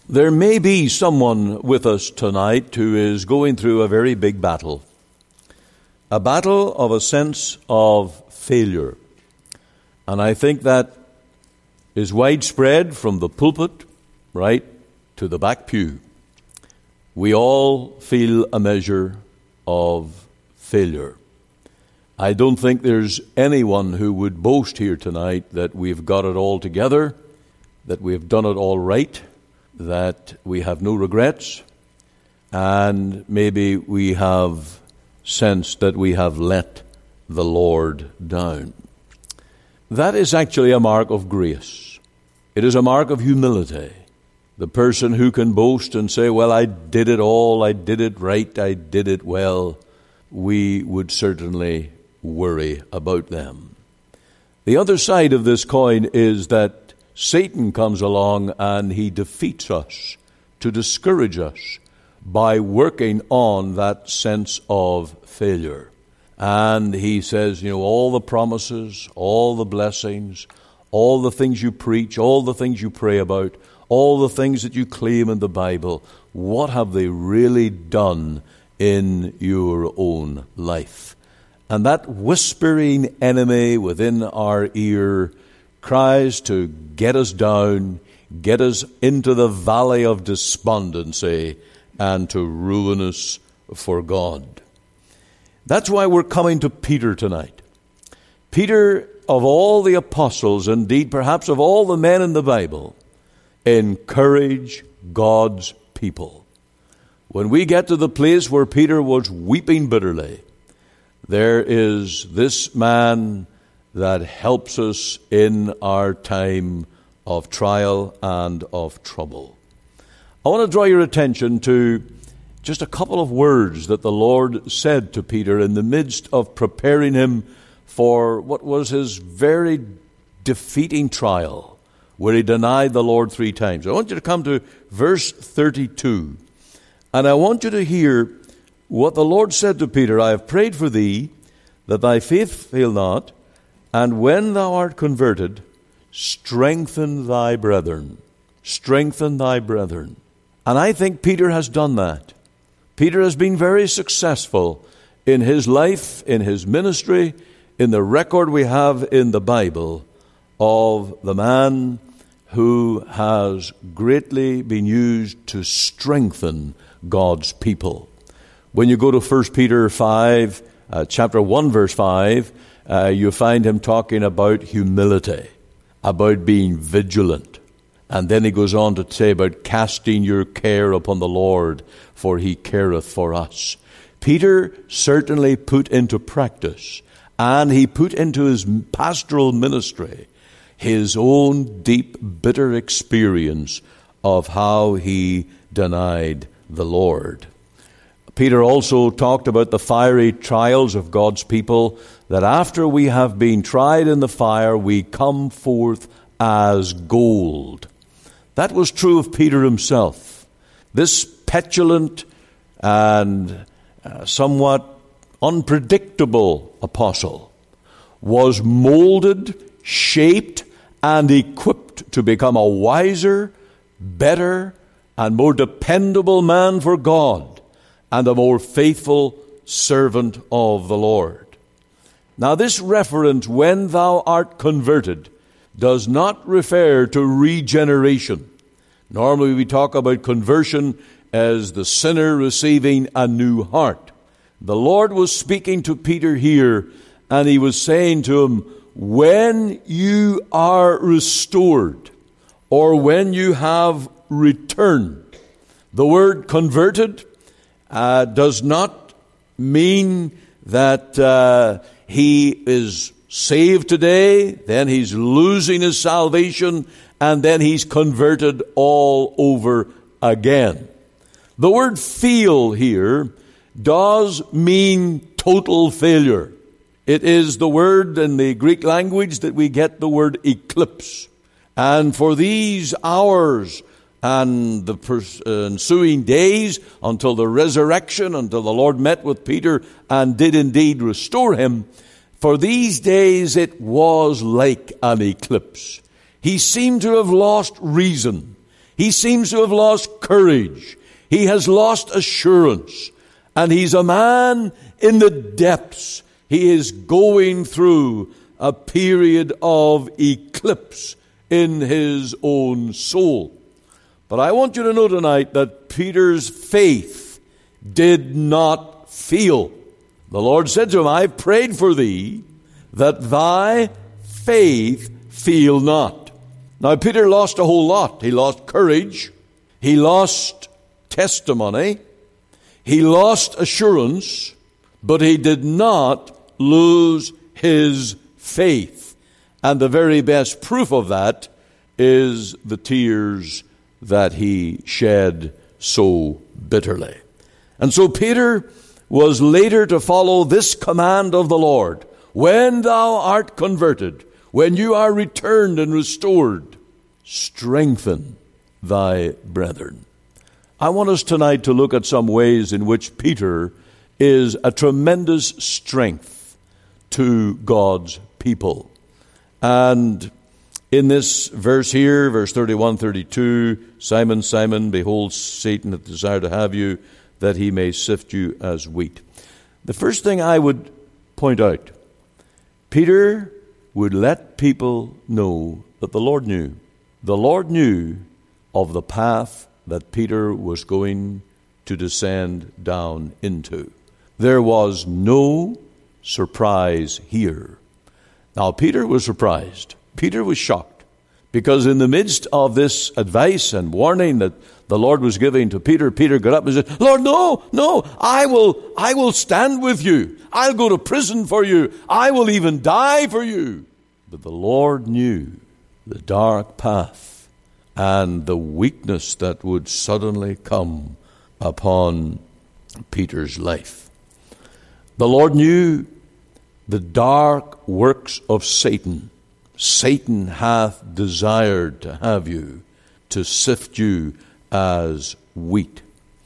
There may be someone with us tonight who is going through a very big battle. A battle of a sense of failure. And I think that is widespread from the pulpit right to the back pew. We all feel a measure of failure. I don't think there's anyone who would boast here tonight that we've got it all together, that we've done it all right, that we have no regrets, and maybe we have sensed that we have let the Lord down. That is actually a mark of grace. It is a mark of humility. The person who can boast and say, well, I did it all, I did it right, I did it well, we would certainly worry about them. The other side of this coin is that Satan comes along and he defeats us to discourage us by working on that sense of failure. And he says, all the promises, all the blessings, all the things you preach, all the things you pray about, all the things that you claim in the Bible, what have they really done in your own life? And that whispering enemy within our ear cries to get us down, get us into the valley of despondency, and to ruin us for God. That's why we're coming to Peter tonight. Peter, of all the apostles, indeed perhaps of all the men in the Bible, encourage God's people. When we get to the place where Peter was weeping bitterly, there is this man that helps us in our time of trial and of trouble. I want to draw your attention to just a couple of words that the Lord said to Peter in the midst of preparing him for what was his very defeating trial, where he denied the Lord 3 times. I want you to come to verse 32, and I want you to hear what the Lord said to Peter. I have prayed for thee, that thy faith fail not, and when thou art converted, strengthen thy brethren. Strengthen thy brethren. And I think Peter has done that. Peter has been very successful in his life, in his ministry, in the record we have in the Bible of the man who has greatly been used to strengthen God's people. When you go to 1 Peter 5, chapter 1, verse 5, you find him talking about humility, about being vigilant. And then he goes on to say about casting your care upon the Lord, for he careth for us. Peter certainly put into practice, and he put into his pastoral ministry, his own deep, bitter experience of how he denied the Lord. Peter also talked about the fiery trials of God's people, that after we have been tried in the fire, we come forth as gold. That was true of Peter himself. This petulant and somewhat unpredictable apostle was molded, shaped, and equipped to become a wiser, better, and more dependable man for God, and a more faithful servant of the Lord. Now this reference, when thou art converted, does not refer to regeneration. Normally we talk about conversion as the sinner receiving a new heart. The Lord was speaking to Peter here, and he was saying to him, when you are restored, or when you have returned, the word converted does not mean that he is saved today, then he's losing his salvation, and then he's converted all over again. The word fail here does mean total failure. It is the word in the Greek language that we get the word eclipse. And for these hours and the ensuing days until the resurrection, until the Lord met with Peter and did indeed restore him, for these days it was like an eclipse. He seemed to have lost reason. He seems to have lost courage. He has lost assurance. And he's a man in the depths. He is going through a period of eclipse in his own soul. But I want you to know tonight that Peter's faith did not fail. The Lord said to him, I've prayed for thee that thy faith fail not. Now Peter lost a whole lot. He lost courage. He lost testimony. He lost assurance. But he did not lose his faith. And the very best proof of that is the tears that he shed so bitterly. And so Peter was later to follow this command of the Lord. When thou art converted, when you are returned and restored, strengthen thy brethren. I want us tonight to look at some ways in which Peter is a tremendous strength to God's people. And in this verse here, verse 31, 32, Simon, Simon, behold, Satan hath desired to have you, that he may sift you as wheat. The first thing I would point out, Peter would let people know that the Lord knew. The Lord knew of the path that Peter was going to descend down into. There was no surprise here. Now, Peter was surprised. Peter was shocked, because in the midst of this advice and warning that the Lord was giving to Peter, Peter got up and said, Lord, no, I will stand with you. I'll go to prison for you. I will even die for you. But the Lord knew the dark path and the weakness that would suddenly come upon Peter's life. The Lord knew the dark works of Satan. Satan hath desired to have you, to sift you as wheat.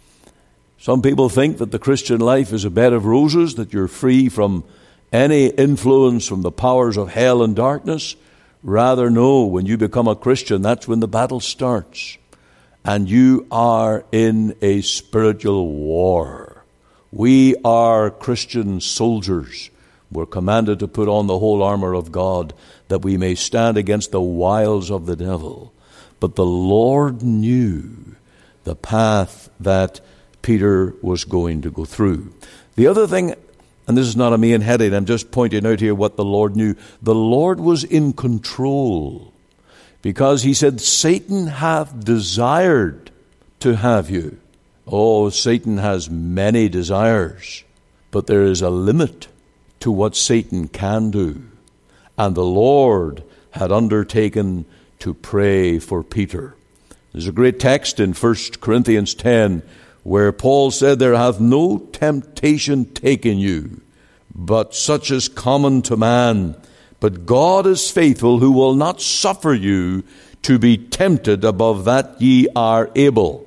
Some people think that the Christian life is a bed of roses, that you're free from any influence from the powers of hell and darkness. Rather, no, when you become a Christian, that's when the battle starts. And you are in a spiritual war. We are Christian soldiers. We're commanded to put on the whole armor of God, that we may stand against the wiles of the devil. But the Lord knew the path that Peter was going to go through. The other thing, and this is not a main heading, I'm just pointing out here what the Lord knew. The Lord was in control, because he said, Satan hath desired to have you. Oh, Satan has many desires, but there is a limit to what Satan can do. And the Lord had undertaken to pray for Peter. There's a great text in 1 Corinthians 10 where Paul said, there hath no temptation taken you, but such as common to man. But God is faithful, who will not suffer you to be tempted above that ye are able.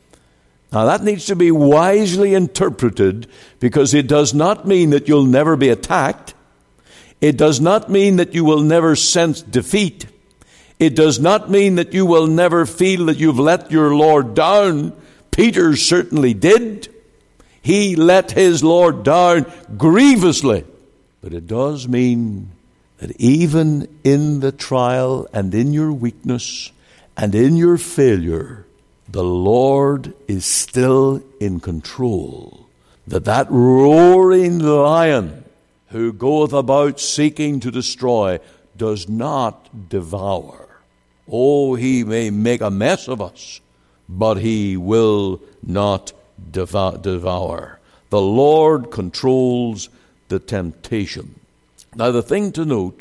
Now that needs to be wisely interpreted, because it does not mean that you'll never be attacked. It does not mean that you will never sense defeat. It does not mean that you will never feel that you've let your Lord down. Peter certainly did. He let his Lord down grievously. But it does mean that even in the trial and in your weakness and in your failure, the Lord is still in control. That roaring lion who goeth about seeking to destroy does not devour. Oh, he may make a mess of us, but he will not devour. The Lord controls the temptation. Now, the thing to note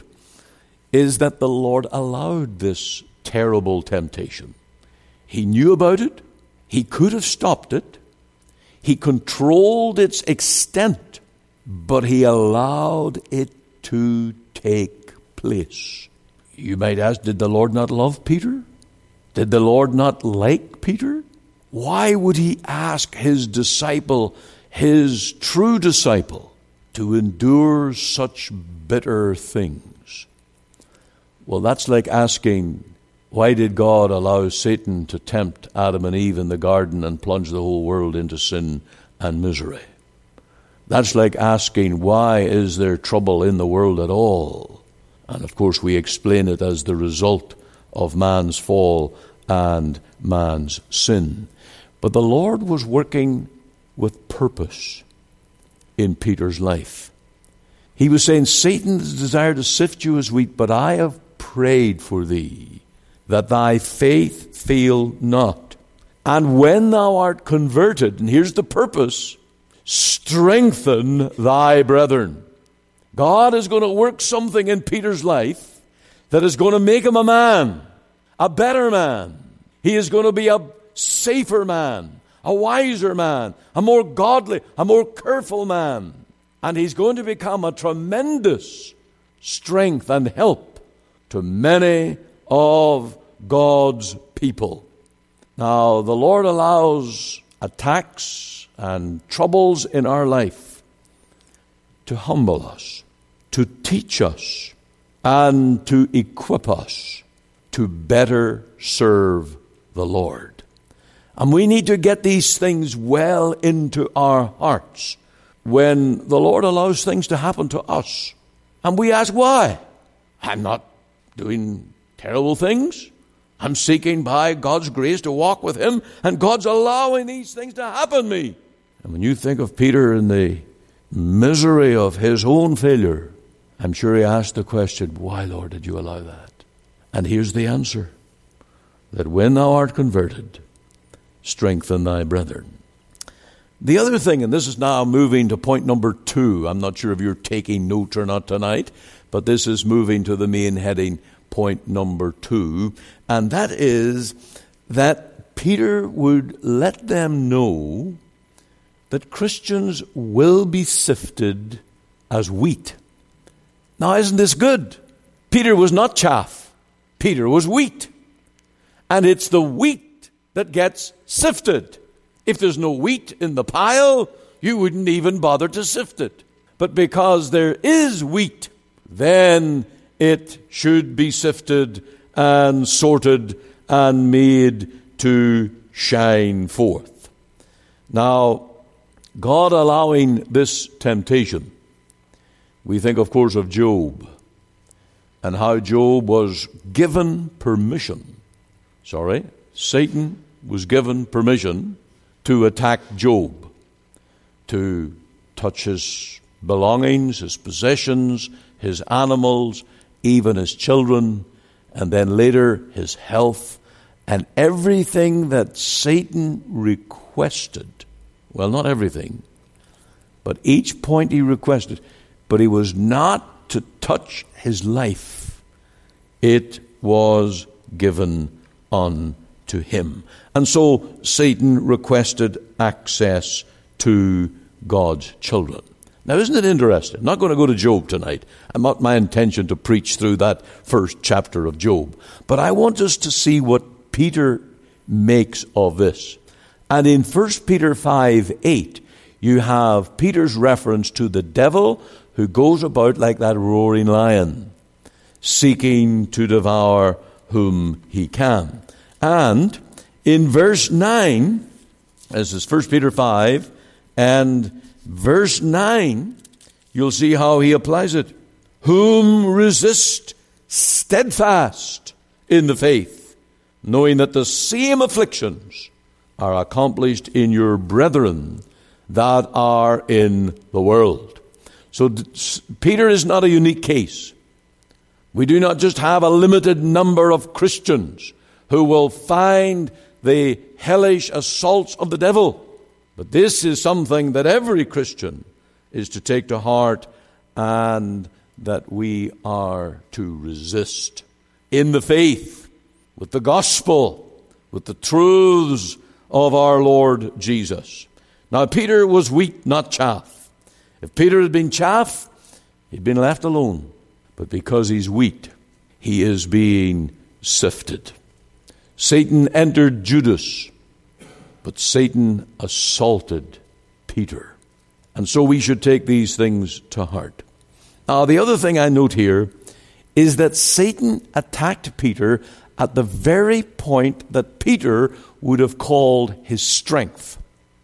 is that the Lord allowed this terrible temptation. He knew about it. He could have stopped it. He controlled its extent, but he allowed it to take place. You might ask, did the Lord not love Peter? Did the Lord not like Peter? Why would he ask his disciple, his true disciple, to endure such bitter things? Well, that's like asking, Why did God allow Satan to tempt Adam and Eve in the garden and plunge the whole world into sin and misery? That's like asking, why is there trouble in the world at all? And of course we explain it as the result of man's fall and man's sin. But the Lord was working with purpose in Peter's life. He was saying, Satan desired to sift you as wheat, but I have prayed for thee, that thy faith fail not. And when thou art converted, and here's the purpose, strengthen thy brethren. God is going to work something in Peter's life that is going to make him a man, a better man. He is going to be a safer man, a wiser man, a more godly, a more careful man. And he's going to become a tremendous strength and help to many of God's people. Now, the Lord allows attacks and troubles in our life to humble us, to teach us, and to equip us to better serve the Lord. And we need to get these things well into our hearts when the Lord allows things to happen to us. And we ask, why? I'm not doing terrible things. I'm seeking by God's grace to walk with Him, and God's allowing these things to happen to me. And when you think of Peter in the misery of his own failure, I'm sure he asked the question, why, Lord, did you allow that? And here's the answer, that when thou art converted, strengthen thy brethren. The other thing, and this is now moving to point number 2. I'm not sure if you're taking notes or not tonight, but this is moving to the main heading, point number 2. And that is that Peter would let them know that Christians will be sifted as wheat. Now, isn't this good? Peter was not chaff. Peter was wheat. And it's the wheat that gets sifted. If there's no wheat in the pile, you wouldn't even bother to sift it. But because there is wheat, then it should be sifted and sorted and made to shine forth. Now, God allowing this temptation, we think, of course, of Job and how Job was given permission. Satan was given permission to attack Job, to touch his belongings, his possessions, his animals, even his children, and then later his health, and everything that Satan requested. Well, not everything, but each point he requested. But he was not to touch his life. It was given unto him. And so Satan requested access to God's children. Now, isn't it interesting? I'm not going to go to Job tonight. I'm not my intention to preach through that first chapter of Job. But I want us to see what Peter makes of this. And in 1 Peter 5:8, you have Peter's reference to the devil who goes about like that roaring lion, seeking to devour whom he can. And in verse 9, this is 1 Peter 5, and verse 9, you'll see how he applies it. Whom resist steadfast in the faith, knowing that the same afflictions are accomplished in your brethren that are in the world. So Peter is not a unique case. We do not just have a limited number of Christians who will find the hellish assaults of the devil. But this is something that every Christian is to take to heart and that we are to resist in the faith, with the gospel, with the truths of our Lord Jesus. Now, Peter was wheat, not chaff. If Peter had been chaff, he'd been left alone. But because he's wheat, he is being sifted. Satan entered Judas, but Satan assaulted Peter. And so we should take these things to heart. Now, the other thing I note here is that Satan attacked Peter at the very point that Peter would have called his strength.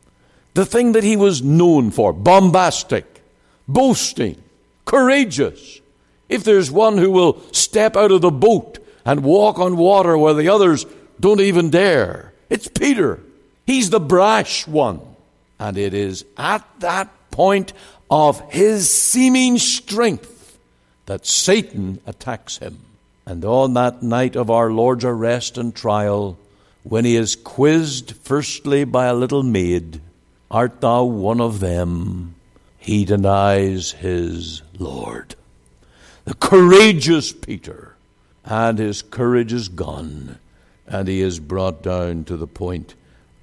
The thing that he was known for, bombastic, boasting, courageous. If there's one who will step out of the boat and walk on water where the others don't even dare, it's Peter. He's the brash one. And it is at that point of his seeming strength that Satan attacks him. And on that night of our Lord's arrest and trial, when he is quizzed firstly by a little maid, "Art thou one of them?" he denies his Lord. The courageous Peter. And his courage is gone, and he is brought down to the point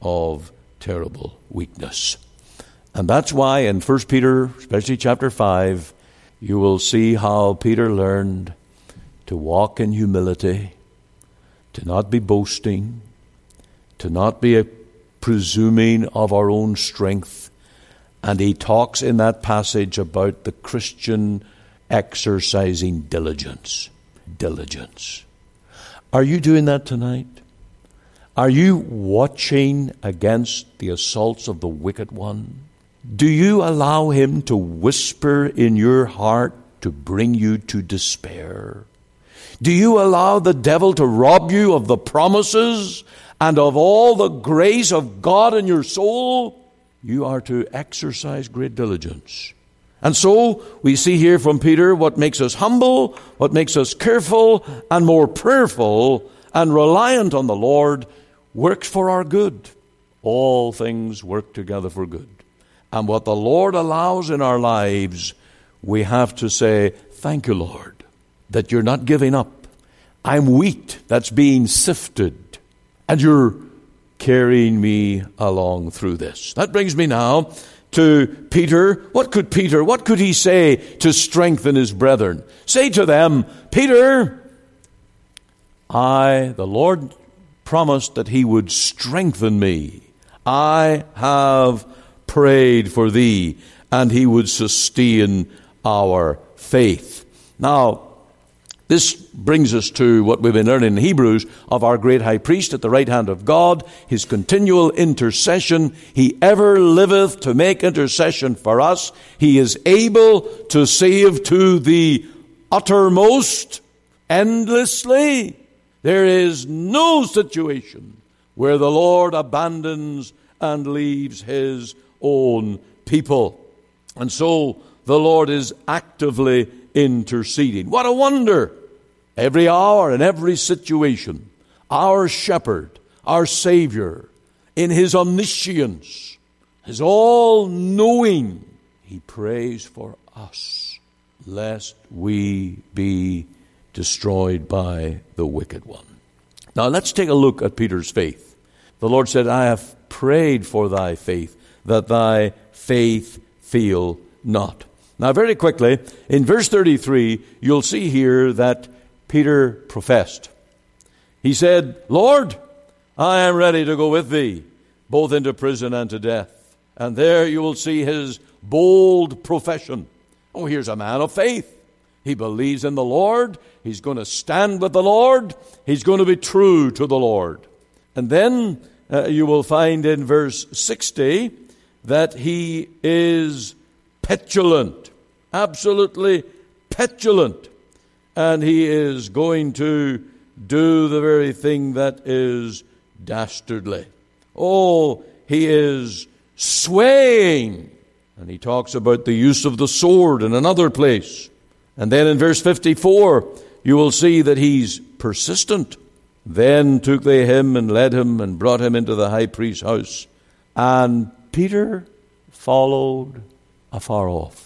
of terrible weakness. And that's why in 1 Peter, especially chapter 5, you will see how Peter learned to walk in humility, to not be boasting, to not be presuming of our own strength. And he talks in that passage about the Christian exercising diligence. Diligence. Are you doing that tonight? Are you watching against the assaults of the wicked one? Do you allow him to whisper in your heart to bring you to despair? Do you allow the devil to rob you of the promises and of all the grace of God in your soul? You are to exercise great diligence. And so we see here from Peter what makes us humble, what makes us careful and more prayerful and reliant on the Lord works for our good. All things work together for good. And what the Lord allows in our lives, we have to say, "Thank you, Lord, that you're not giving up. I'm wheat that's being sifted, and you're carrying me along through this." That brings me now to Peter. What could he say to strengthen his brethren? Say to them, "Peter, the Lord promised that he would strengthen me. I have prayed for thee, and he would sustain our faith." Now, this brings us to what we've been learning in Hebrews of our great high priest at the right hand of God, his continual intercession. He ever liveth to make intercession for us. He is able to save to the uttermost, endlessly. There is no situation where the Lord abandons and leaves his own people. And so the Lord is actively interceding. What a wonder! Every hour and every situation, our shepherd, our Savior, in his omniscience, his all-knowing, he prays for us, lest we be destroyed by the wicked one. Now let's take a look at Peter's faith. The Lord said, "I have prayed for thy faith, that thy faith fail not." Now very quickly, in verse 33, you'll see here that Peter professed. He said, "Lord, I am ready to go with thee, both into prison and to death." And there you will see his bold profession. Oh, here's a man of faith. He believes in the Lord. He's going to stand with the Lord. He's going to be true to the Lord. And then you will find in verse 60 that he is petulant, absolutely petulant. And he is going to do the very thing that is dastardly. Oh, he is swaying. And he talks about the use of the sword in another place. And then in verse 54, you will see that he's persistent. "Then took they him and led him and brought him into the high priest's house. And Peter followed afar off."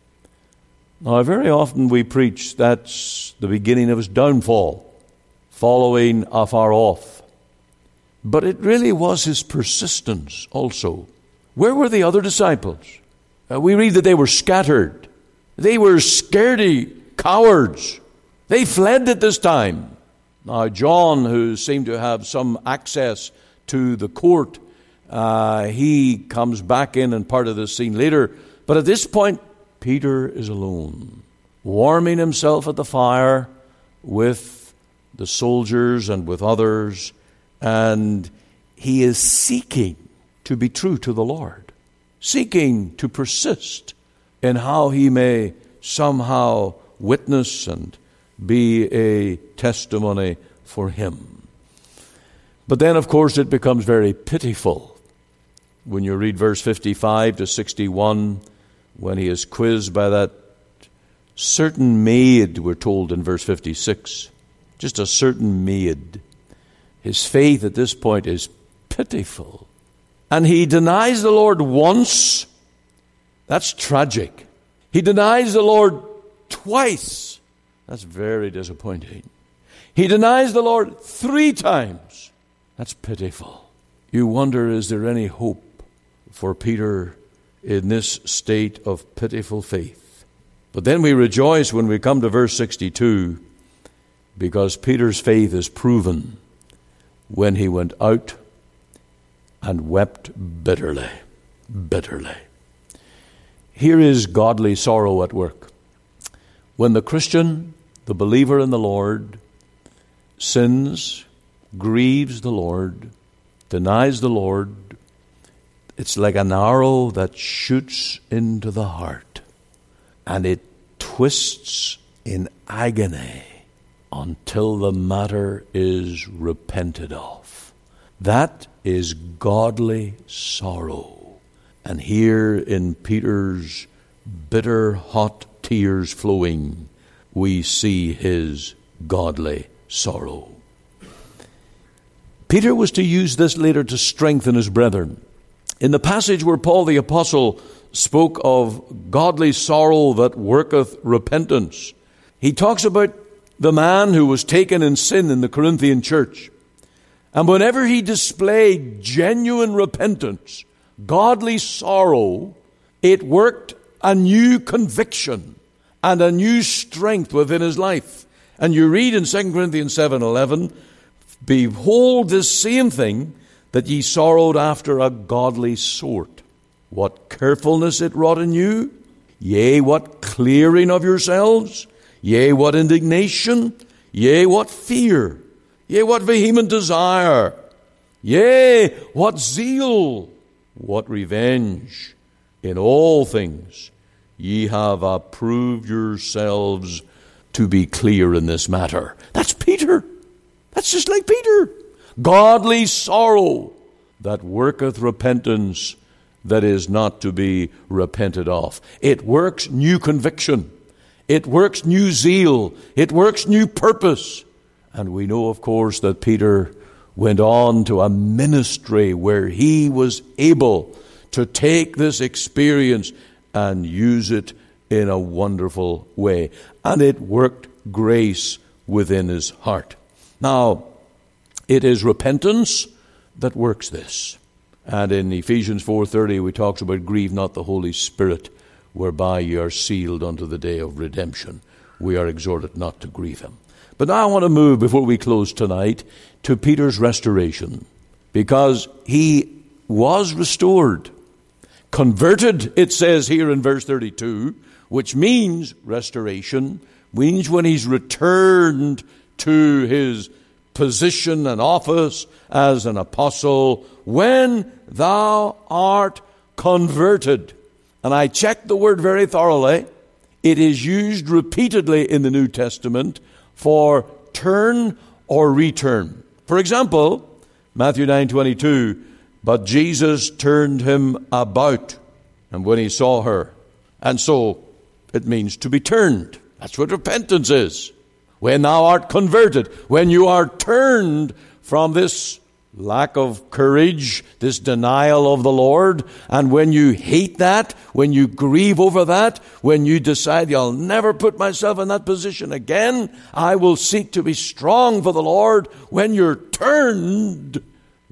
Now, very often we preach that's the beginning of his downfall, following afar off. But it really was his persistence also. Where were the other disciples? We read that they were scattered. They were scaredy cowards. They fled at this time. Now, John, who seemed to have some access to the court, he comes back in and part of the scene later. But at this point, Peter is alone, warming himself at the fire with the soldiers and with others, and he is seeking to be true to the Lord, seeking to persist in how he may somehow witness and be a testimony for him. But then, of course, it becomes very pitiful when you read verse 55 to 61, when he is quizzed by that certain maid, we're told in verse 56, just a certain maid. His faith at this point is pitiful. And he denies the Lord once. That's tragic. He denies the Lord twice. That's very disappointing. He denies the Lord 3 times. That's pitiful. You wonder, is there any hope for Peter in this state of pitiful faith? But then we rejoice when we come to verse 62, because Peter's faith is proven when he went out and wept bitterly. Bitterly. Here is godly sorrow at work. When the Christian, the believer in the Lord, sins, grieves the Lord, denies the Lord, it's like an arrow that shoots into the heart, and it twists in agony until the matter is repented of. That is godly sorrow. And here in Peter's bitter, hot tears flowing, we see his godly sorrow. Peter was to use this later to strengthen his brethren. In the passage where Paul the Apostle spoke of godly sorrow that worketh repentance, he talks about the man who was taken in sin in the Corinthian church. And whenever he displayed genuine repentance, godly sorrow, it worked a new conviction and a new strength within his life. And you read in 2 Corinthians 7:11, behold this same thing, that ye sorrowed after a godly sort. What carefulness it wrought in you, yea, what clearing of yourselves, yea, what indignation, yea, what fear, yea, what vehement desire, yea, what zeal, what revenge. In all things ye have approved yourselves to be clear in this matter. That's Peter. That's just like Peter. Godly sorrow that worketh repentance that is not to be repented of. It works new conviction. It works new zeal. It works new purpose. And we know, of course, that Peter went on to a ministry where he was able to take this experience and use it in a wonderful way. And it worked grace within his heart. Now, it is repentance that works this. And in Ephesians 4:30, we talks about grieve not the Holy Spirit, whereby ye are sealed unto the day of redemption. We are exhorted not to grieve him. But now I want to move, before we close tonight, to Peter's restoration, because he was restored. Converted, it says here in verse 32, which means restoration, means when he's returned to his position and office as an apostle, when thou art converted. And I checked the word very thoroughly. It is used repeatedly in the New Testament for turn or return. For example, Matthew 9:22, but Jesus turned him about, and when he saw her. And so it means to be turned. That's what repentance is. When thou art converted, when you are turned from this lack of courage, this denial of the Lord, and when you hate that, when you grieve over that, when you decide, I'll never put myself in that position again, I will seek to be strong for the Lord. When you're turned,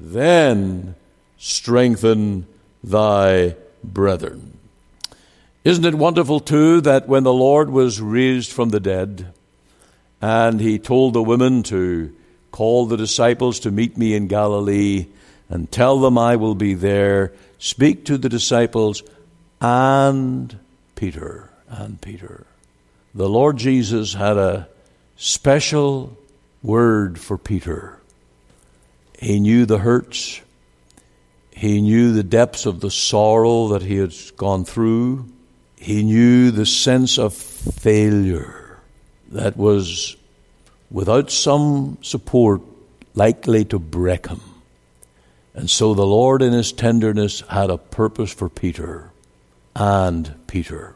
then strengthen thy brethren. Isn't it wonderful too that when the Lord was raised from the dead, and he told the women to call the disciples to meet me in Galilee and tell them I will be there, speak to the disciples and Peter. The Lord Jesus had a special word for Peter. He knew the hurts. He knew the depths of the sorrow that he had gone through. He knew the sense of failure that was, without some support, likely to break him. And so the Lord in his tenderness had a purpose for Peter and Peter.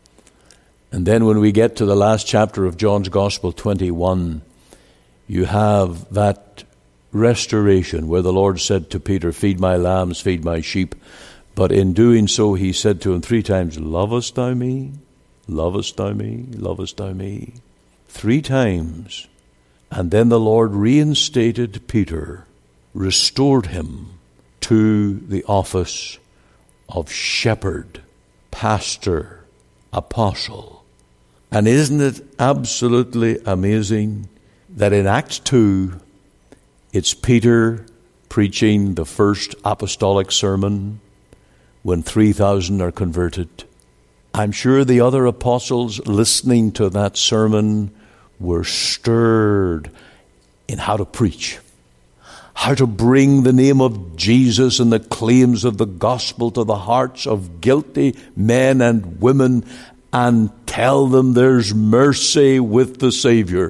And then when we get to the last chapter of John's Gospel 21, you have that restoration where the Lord said to Peter, "Feed my lambs, feed my sheep." But in doing so, he said to him 3 times, "Lovest thou me? Lovest thou me? Lovest thou me?" 3 times. And then the Lord reinstated Peter, restored him to the office of shepherd, pastor, apostle. And isn't it absolutely amazing that in Acts 2, it's Peter preaching the first apostolic sermon when 3,000 are converted? I'm sure the other apostles listening to that sermon were stirred in how to preach, how to bring the name of Jesus and the claims of the gospel to the hearts of guilty men and women and tell them there's mercy with the Savior.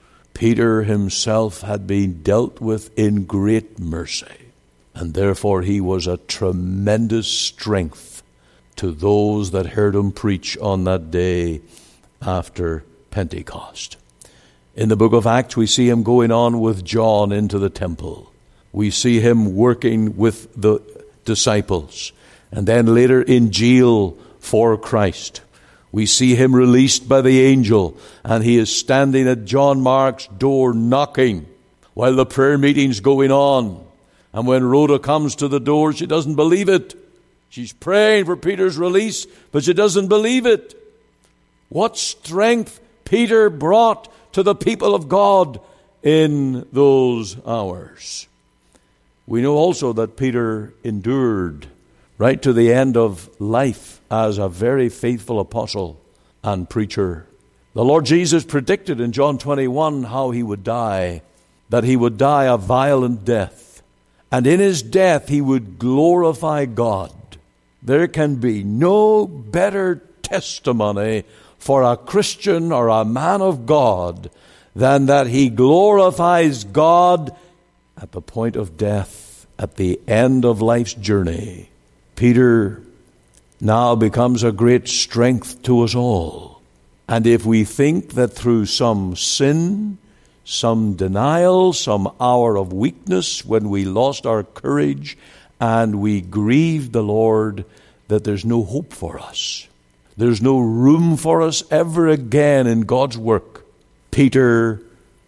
Peter himself had been dealt with in great mercy, and therefore he was a tremendous strength to those that heard him preach on that day after Pentecost. In the book of Acts, we see him going on with John into the temple. We see him working with the disciples, and then later in jail for Christ. We see him released by the angel, and he is standing at John Mark's door knocking while the prayer meeting's going on. And when Rhoda comes to the door, she doesn't believe it. She's praying for Peter's release, but she doesn't believe it. What strength Peter brought to the people of God in those hours. We know also that Peter endured right to the end of life as a very faithful apostle and preacher. The Lord Jesus predicted in John 21 how he would die, that he would die a violent death. And in his death he would glorify God. There can be no better testimony for a Christian or a man of God than that he glorifies God at the point of death, at the end of life's journey. Peter now becomes a great strength to us all. And if we think that through some sin, some denial, some hour of weakness when we lost our courage and we grieved the Lord, that there's no hope for us, there's no room for us ever again in God's work, Peter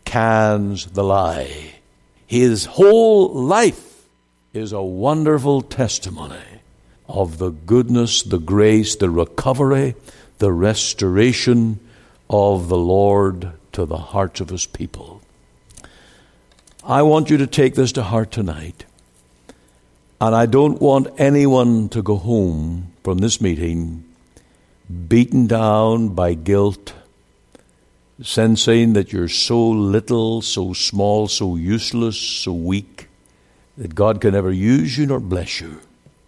cans the lie. His whole life is a wonderful testimony of the goodness, the grace, the recovery, the restoration of the Lord to the hearts of his people. I want you to take this to heart tonight. And I don't want anyone to go home from this meeting beaten down by guilt, sensing that you're so little, so small, so useless, so weak, that God can never use you nor bless you.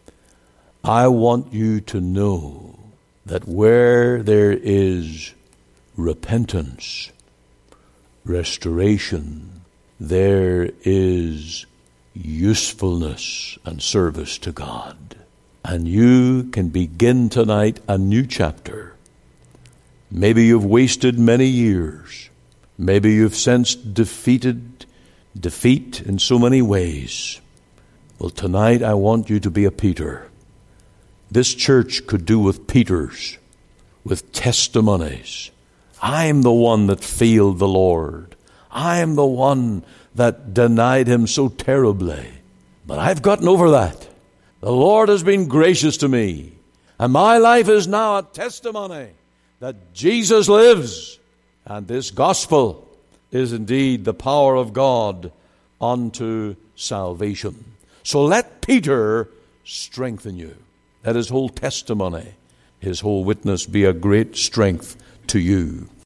I want you to know that where there is repentance, restoration, there is usefulness and service to God. And you can begin tonight a new chapter. Maybe you've wasted many years. Maybe you've sensed defeat in so many ways. Well, tonight I want you to be a Peter. This church could do with Peters, with testimonies. I'm the one that failed the Lord. I am the one that denied him so terribly. But I've gotten over that. The Lord has been gracious to me. And my life is now a testimony that Jesus lives. And this gospel is indeed the power of God unto salvation. So let Peter strengthen you. Let his whole testimony, his whole witness be a great strength to you.